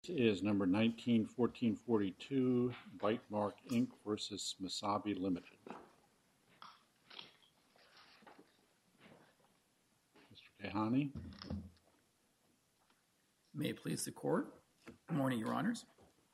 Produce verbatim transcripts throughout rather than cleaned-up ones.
Is number nineteen fourteen forty-two, Bytemark Incorporated versus Masabi Limited. Mister Kahani. May it please the court. Good morning, Your Honors.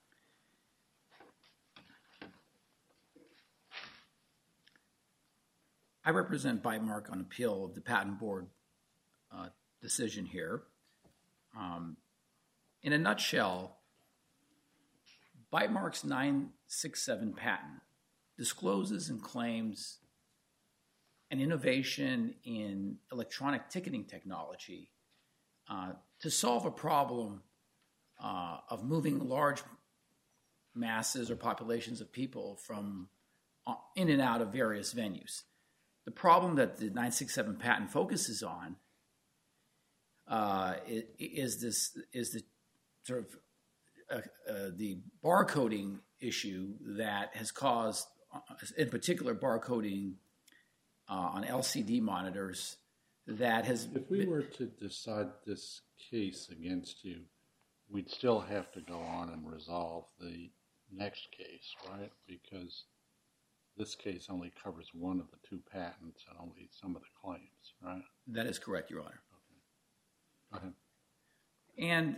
I represent Bytemark on appeal of the Patent Board uh, decision here. Um, in a nutshell, Bytemark's nine six seven patent discloses and claims an innovation in electronic ticketing technology uh, to solve a problem uh, of moving large masses or populations of people from uh, in and out of various venues. The problem that the nine six seven patent focuses on uh, is this is the sort of uh, uh, the barcoding issue that has caused, uh, in particular, barcoding uh, on L C D monitors that has. If we were to decide this case against you, we'd still have to go on and resolve the next case, right? Because this case only covers one of the two patents and only some of the claims, right? That is correct, Your Honor. Okay. Go ahead. And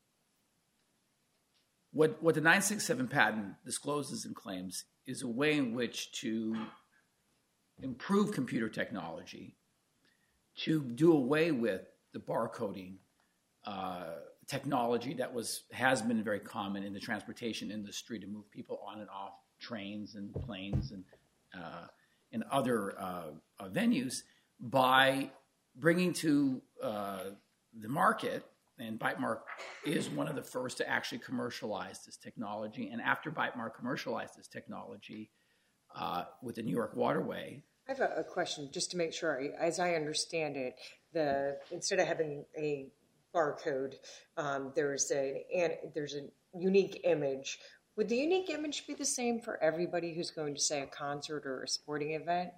what, what the nine six seven patent discloses and claims is a way in which to improve computer technology, to do away with the barcoding uh, technology that was has been very common in the transportation industry to move people on and off trains and planes and uh, and other uh, uh, venues by bringing to uh, the market, and Bytemark is one of the first to actually commercialize this technology. And after Bytemark commercialized this technology uh, with the New York Waterway. I have a, a question just to make sure. As I understand it, the instead of having a barcode, um, there's a and there's a unique image. Would the unique image be the same for everybody who's going to, say, a concert or a sporting event?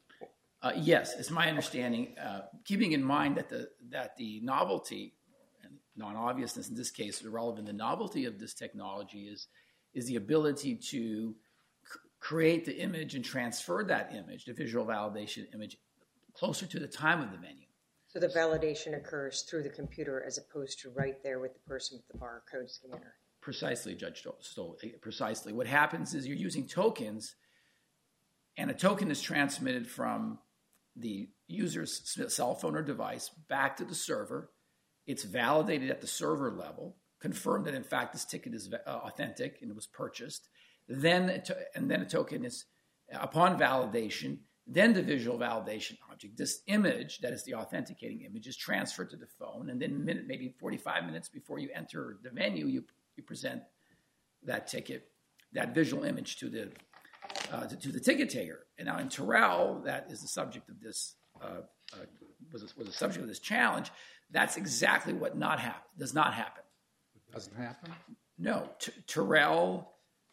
Uh, yes, it's my understanding. Uh, keeping in mind that the that the novelty and non-obviousness in this case is relevant. The novelty of this technology is is the ability to c- create the image and transfer that image, the visual validation image, closer to the time of the venue. So the validation occurs through the computer as opposed to right there with the person with the barcode scanner. Precisely, Judge Stoll. Precisely. What happens is you're using tokens, and a token is transmitted from the user's cell phone or device back to the server. It's validated at the server level, confirmed that in fact this ticket is uh, authentic and it was purchased. Then, and then a token is, upon validation, then the visual validation object, this image that is the authenticating image, is transferred to the phone, and then a minute, maybe forty-five minutes before you enter the venue, you you present that ticket, that visual image to the uh, to, to the ticket taker. And now in Terrell, that is the subject of this uh, uh, was a, was the subject of this challenge. That's exactly what not happen does not happen. It doesn't happen? No, T- Terrell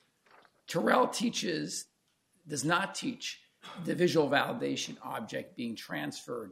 Terrell teaches does not teach the visual validation object being transferred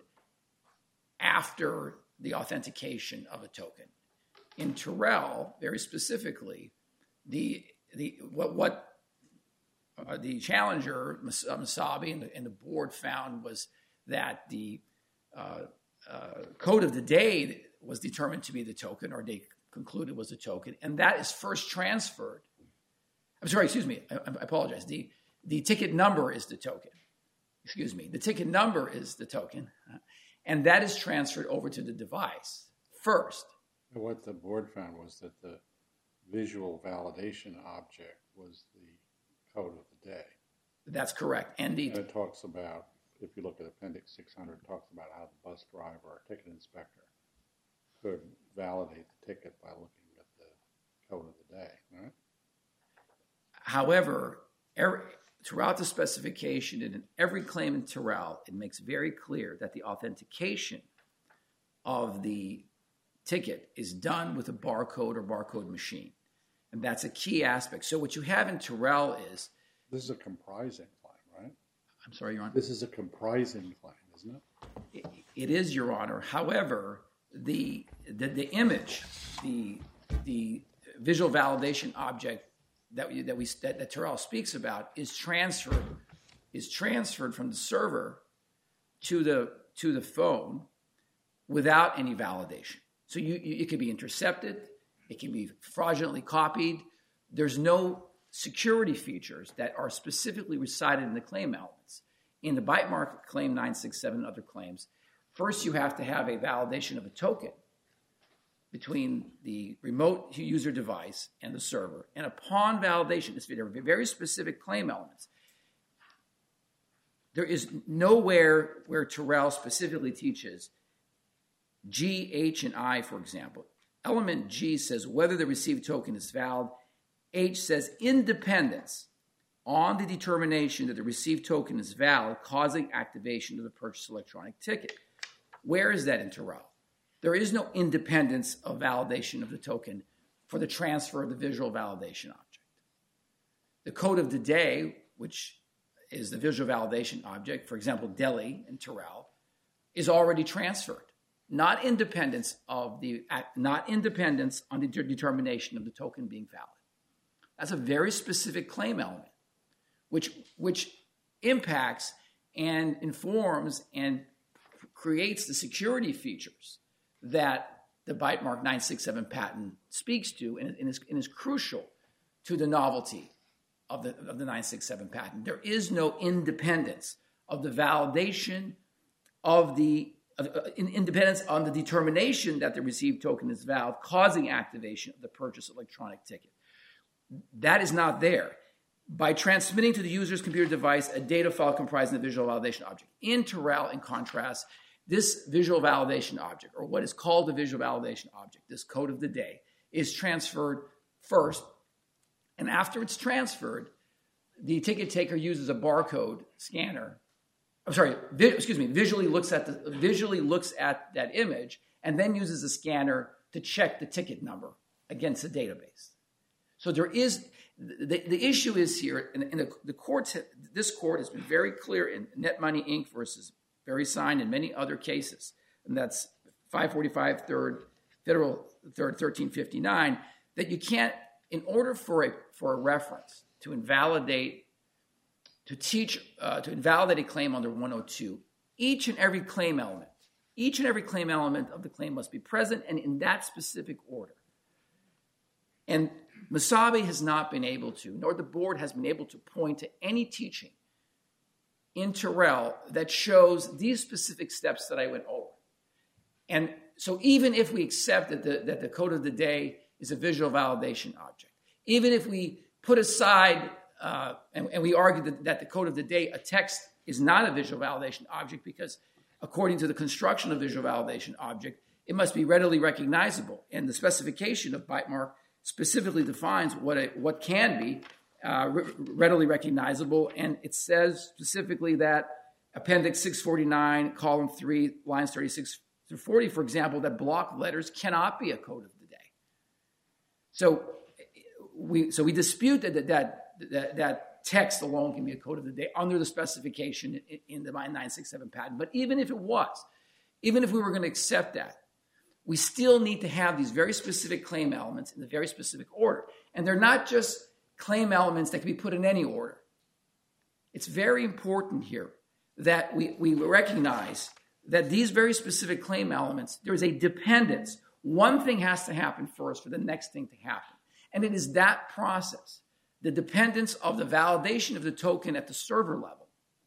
after the authentication of a token. In Terrell, very specifically, the the what what uh, the challenger Mas- uh, Masabi and the, and the board found was that the uh, uh, code of the day was determined to be the token, or they concluded was the token, and that is first transferred. I'm sorry, excuse me, I, I apologize. The the ticket number is the token. Excuse me, the ticket number is the token, uh, and that is transferred over to the device first. What the board found was that the visual validation object was the code of the day. That's correct. And, the, and it talks about, if you look at Appendix six hundred, it talks about how the bus driver or ticket inspector could validate the ticket by looking at the code of the day, right? However, every, throughout the specification and in every claim in Terrell, it makes very clear that the authentication of the ticket is done with a barcode or barcode machine. And that's a key aspect. So what you have in Terrell is... This is a comprising claim, right? I'm sorry, Your Honor? This is a comprising claim, isn't it? It, it is, Your Honor. However, the, the the image, the the visual validation object that we, that we that, that Terrell speaks about is transferred is transferred from the server to the to the phone without any validation. So you, you it can be intercepted, it can be fraudulently copied. There's no security features that are specifically recited in the claim elements. In the ByteMark claim nine six seven and other claims, first you have to have a validation of a token between the remote user device and the server. And upon validation, it's very specific claim elements. There is nowhere where Terrell specifically teaches G, H, and I, for example. Element G says whether the received token is valid. H says independence on the determination that the received token is valid, causing activation of the purchase electronic ticket. Where is that in Terrell? There is no independence of validation of the token for the transfer of the visual validation object. The code of the day, which is the visual validation object, for example, Delhi and Terrell, is already transferred. Not independence of the not independence on the determination of the token being valid. That's a very specific claim element, which which impacts and informs and creates the security features that the ByteMark nine six seven patent speaks to and, and, is, and is crucial to the novelty of the, of the nine six seven patent. There is no independence of the validation of the of, uh, independence on the determination that the received token is valid, causing activation of the purchase electronic ticket. That is not there. By transmitting to the user's computer device a data file comprising the visual validation object. In Terrell, in contrast, this visual validation object, or what is called the visual validation object, this code of the day, is transferred first. And after it's transferred, the ticket taker uses a barcode scanner. I'm sorry, vi- excuse me, visually looks at the visually looks at that image and then uses a scanner to check the ticket number against the database. So there is the, the issue is here, and, and the, the courts, this court has been very clear in NetMoney Incorporated versus VeriSign and many other cases, and that's five forty-five third Federal third thirteen fifty-nine, that you can't, in order for a for a reference to invalidate, to teach, uh, to invalidate a claim under one oh two, each and every claim element, each and every claim element of the claim must be present and in that specific order. And Masabi has not been able to, nor the board has been able to point to any teaching in Terrell that shows these specific steps that I went over. And so even if we accept that the, that the code of the day is a visual validation object, even if we put aside, uh, and, and we argue that, that the code of the day, a text, is not a visual validation object because according to the construction of visual validation object, it must be readily recognizable. And the specification of ByteMark specifically defines what a, what can be uh, re- readily recognizable, and it says specifically that Appendix six forty-nine, column three, lines thirty-six through forty, for example, that block letters cannot be a code of the day. So we so we dispute that that that, that text alone can be a code of the day under the specification in, in the nine six seven patent. But even if it was, even if we were going to accept that, we still need to have these very specific claim elements in the very specific order. And they're not just claim elements that can be put in any order. It's very important here that we, we recognize that these very specific claim elements, there is a dependence. One thing has to happen first for the next thing to happen. And it is that process, the dependence of the validation of the token at the server level,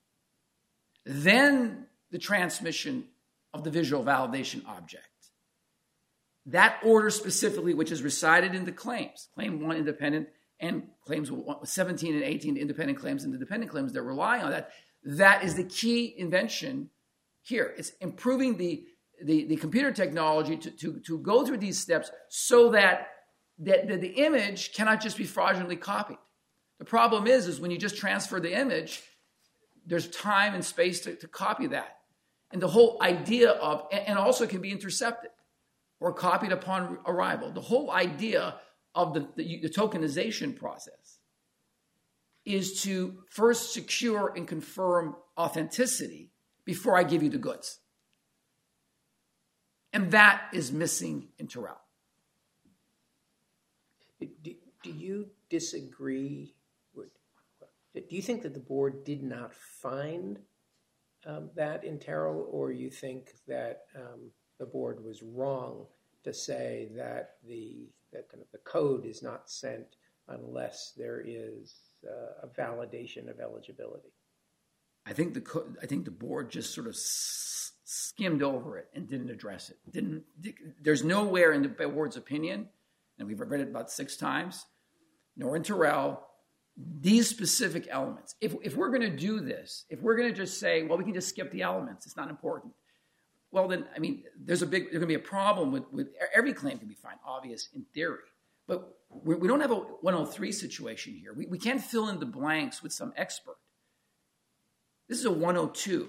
then the transmission of the visual validation object. That order specifically, which is recited in the claims, claim one independent and claims seventeen and eighteen independent claims and the dependent claims that rely on that, that is the key invention here. It's improving the, the, the computer technology to, to, to go through these steps so that, that, that the image cannot just be fraudulently copied. The problem is, is when you just transfer the image, there's time and space to, to copy that. And the whole idea of, and also can be intercepted or copied upon arrival. The whole idea of the, the, the tokenization process is to first secure and confirm authenticity before I give you the goods. And that is missing in Terrell. Do, do you disagree? With, do you think that the board did not find um, that in Terrell, or you think that um, the board was wrong to say that the that kind of the code is not sent unless there is uh, a validation of eligibility? I think the co- I think the board just sort of s- skimmed over it and didn't address it. Didn't. There's nowhere in the board's opinion, and we've read it about six times, nor in Terrell, these specific elements. If if we're going to do this, if we're going to just say, well, we can just skip the elements, it's not important. Well, then, I mean, there's a big, there's going to be a problem with, with every claim can be fine, obvious in theory. But we, we don't have a one oh three situation here. We, we can't fill in the blanks with some expert. This is a one oh two.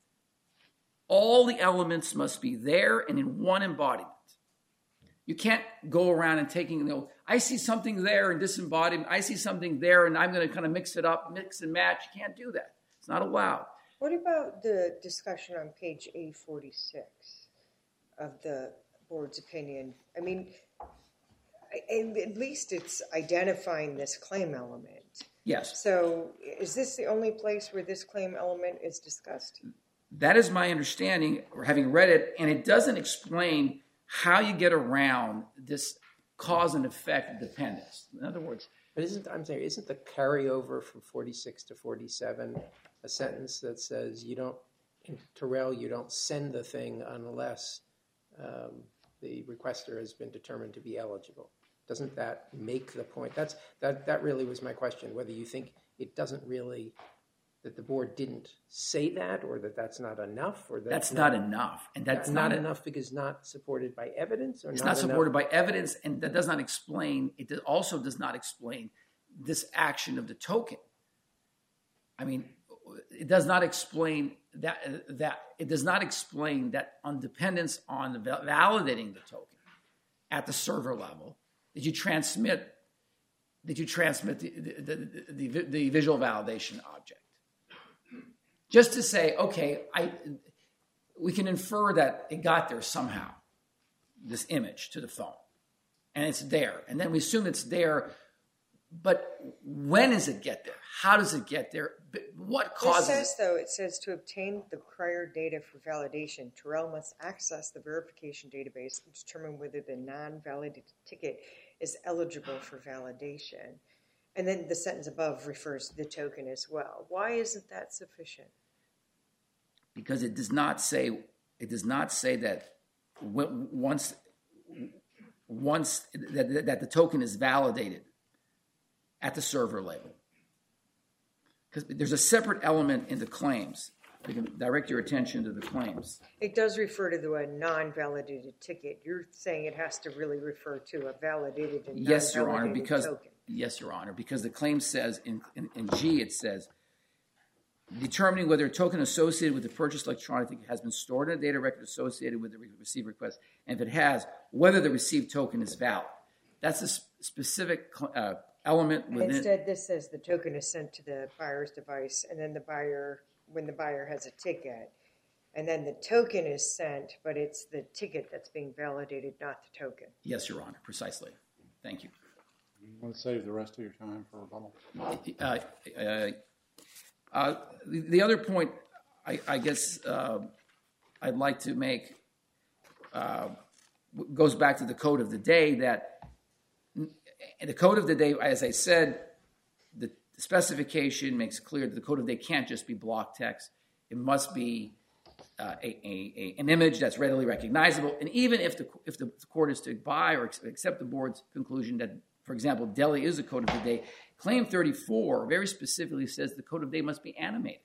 All the elements must be there and in one embodiment. You can't go around and taking, you know, I see something there in disembodiment. I see something there and I'm going to kind of mix it up, mix and match. You can't do that. It's not allowed. What about the discussion on page A forty-six of the board's opinion? I mean, I, at least it's identifying this claim element. Yes. So is this the only place where this claim element is discussed? That is my understanding, or having read it, and it doesn't explain how you get around this cause and effect dependence. In other words, but isn't I'm saying isn't the carryover from forty-six to forty-seven a sentence that says you don't in Terrell you don't send the thing unless um, the requester has been determined to be eligible? Doesn't that make the point? That's that that really was my question. Whether you think it doesn't really that the board didn't say that, or that that's not enough, or that that's not, not enough, and that's not, not a, enough because not supported by evidence, or it's not, not supported enough? by evidence, and that does not explain. It also does not explain this action of the token. I mean, it does not explain that that it does not explain that on dependence on the validating the token at the server level, that you transmit that you transmit the the, the, the, the visual validation object. Just to say, okay, I, we can infer that it got there somehow, this image to the phone, and it's there. And then we assume it's there, but when does it get there? How does it get there? What causes it? It says, though, it says to obtain the prior data for validation, Terrell must access the verification database and determine whether the non-validated ticket is eligible for validation. And then the sentence above refers to the token as well. Why isn't that sufficient? Because it does not say it does not say that once once that, that the token is validated at the server level. Because there's a separate element in the claims. You can direct your attention to the claims. It does refer to the non-validated ticket. You're saying it has to really refer to a validated and yes, non-validated Your Honor, because token. Yes, Your Honor, because the claim says in, in, in G it says determining whether a token associated with the purchased electronic ticket has been stored in a data record associated with the received request, and if it has, whether the received token is valid. That's a sp- specific uh, element within. Instead, this says the token is sent to the buyer's device, and then the buyer, when the buyer has a ticket, and then the token is sent, but it's the ticket that's being validated, not the token. Yes, Your Honor, precisely. Thank you. You want to save the rest of your time for rebuttal? Uh, uh, uh, the, the other point, I, I guess, uh, I'd like to make uh, goes back to the code of the day. That the code of the day, as I said, the specification makes clear that the code of the day can't just be block text. It must be uh, a, a, a, an image that's readily recognizable. And even if the if the court is to buy or accept the board's conclusion that, for example, Delhi is a code of the day, Claim thirty-four very specifically says the code of the day must be animated.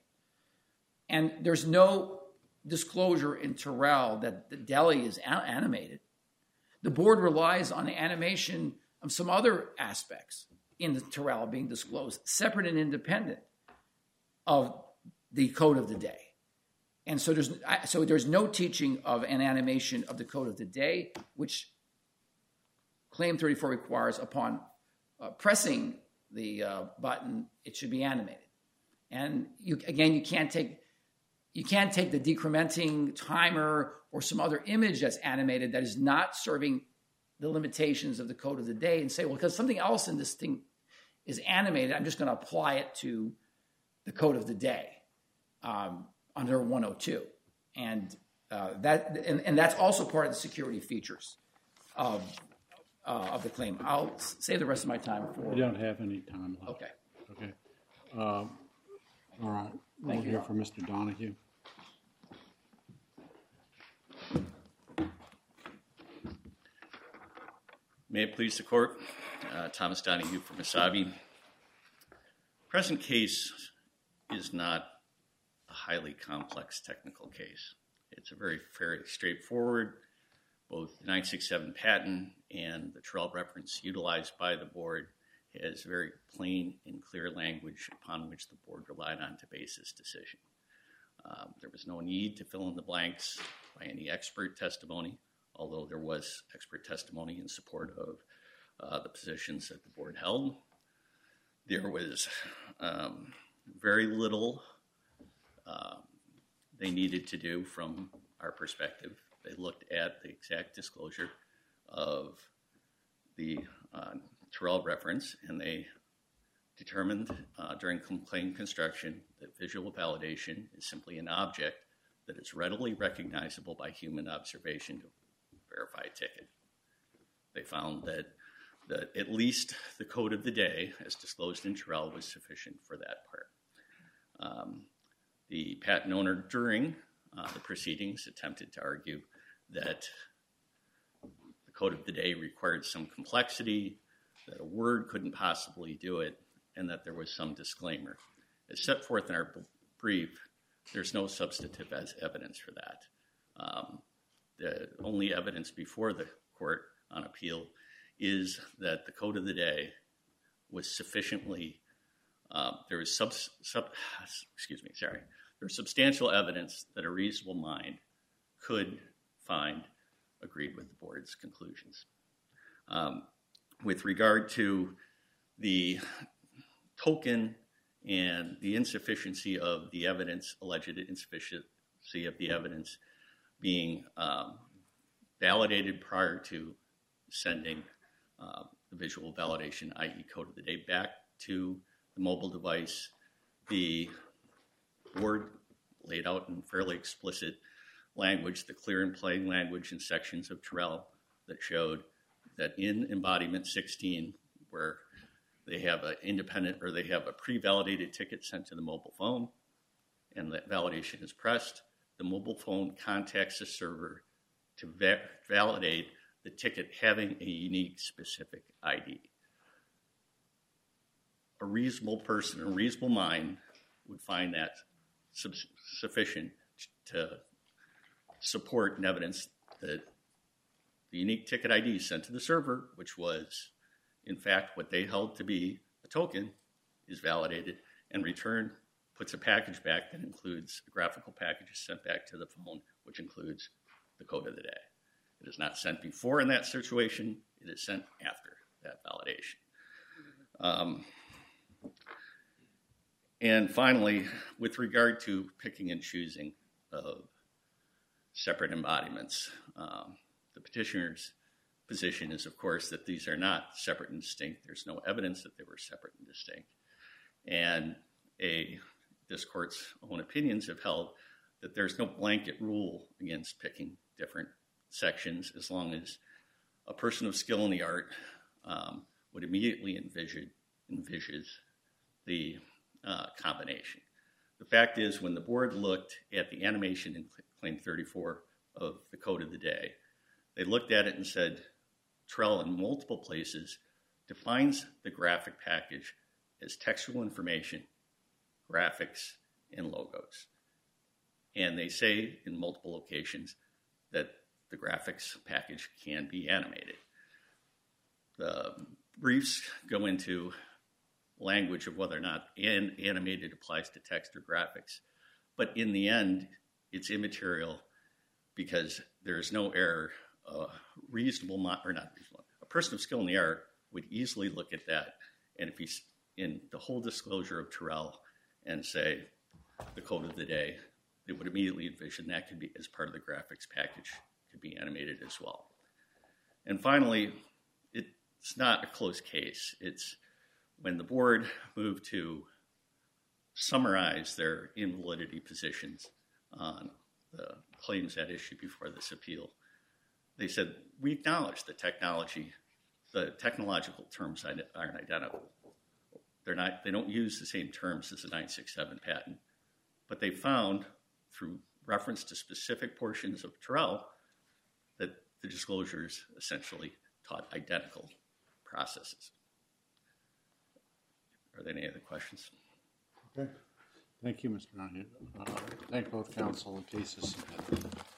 And there's no disclosure in Terrell that the Delhi is a- animated. The board relies on the animation of some other aspects in the Terrell being disclosed, separate and independent of the code of the day. And so there's so there's no teaching of an animation of the code of the day, which Claim thirty-four requires upon uh, pressing the uh, button, it should be animated. And you, again, you can't take you can't take the decrementing timer or some other image that's animated that is not serving the limitations of the code of the day and say, well, because something else in this thing is animated, I'm just going to apply it to the code of the day um, under one oh two. And uh, that and, and that's also part of the security features of uh, of the claim. I'll save the rest of my time for... We don't have any time left. Okay. Okay. Um, all right. We'll Thank you. hear from Mister Donahue. May it please the court, uh, Thomas Donahue from Misabi. Present case is not a highly complex technical case. It's a very fairly straightforward, both the nine six seven patent and the Terrell reference utilized by the board has very plain and clear language upon which the board relied on to base its decision. Um, there was no need to fill in the blanks by any expert testimony, although there was expert testimony in support of uh, the positions that the board held. There was um, very little uh, they needed to do from our perspective. They looked at the exact disclosure of the uh, Terrell reference, and they determined uh, during claim construction that visual validation is simply an object that is readily recognizable by human observation to verify a ticket. They found that, that at least the code of the day, as disclosed in Terrell, was sufficient for that part. Um, the patent owner during uh, the proceedings attempted to argue that the code of the day required some complexity, that a word couldn't possibly do it, and that there was some disclaimer. As set forth in our brief, there's no substantive as evidence for that. Um, the only evidence before the court on appeal is that the code of the day was sufficiently, uh, there was sub, sub, excuse me, sorry, there's substantial evidence that a reasonable mind could find agreed with the board's conclusions. Um, with regard to the token and the insufficiency of the evidence, alleged insufficiency of the evidence being um, validated prior to sending uh, the visual validation, that is code of the day, back to the mobile device, the board laid out in fairly explicit language, the clear and plain language in sections of Terrell that showed that in embodiment sixteen, where they have an independent or they have a pre-validated ticket sent to the mobile phone and that validation is pressed, the mobile phone contacts the server to va- validate the ticket having a unique specific I D. A reasonable person, a reasonable mind would find that sub- sufficient to support an evidence that the unique ticket I D sent to the server, which was in fact what they held to be a token, is validated and returned, puts a package back that includes a graphical package sent back to the phone, which includes the code of the day. It is not sent before in that situation, it is sent after that validation. Um, and finally, with regard to picking and choosing of separate embodiments, um, the petitioner's position is, of course, that these are not separate and distinct. There's no evidence that they were separate and distinct. And a, this court's own opinions have held that there's no blanket rule against picking different sections as long as a person of skill in the art um, would immediately envision, envisions the uh, combination. The fact is, when the board looked at the animation in Claim thirty-four of the code of the day, they looked at it and said, Terrell in multiple places defines the graphic package as textual information, graphics, and logos. And they say in multiple locations that the graphics package can be animated. The briefs go into language of whether or not an animated applies to text or graphics. But in the end, it's immaterial because there is no error. A reasonable, or not reasonable, a person of skill in the art would easily look at that, and if he's in the whole disclosure of Terrell and say the code of the day, they would immediately envision that could be as part of the graphics package, could be animated as well. And finally, it's not a close case. It's when the board moved to summarize their invalidity positions on the claims at issue before this appeal. They said, we acknowledge the technology, the technological terms aren't identical. They're not, they don't use the same terms as the nine six seven patent, but they found through reference to specific portions of Terrell that the disclosures essentially taught identical processes. Are there any other questions? Okay. Thank you, Mister Donahue. Uh, thank both counsel. The case is submitted.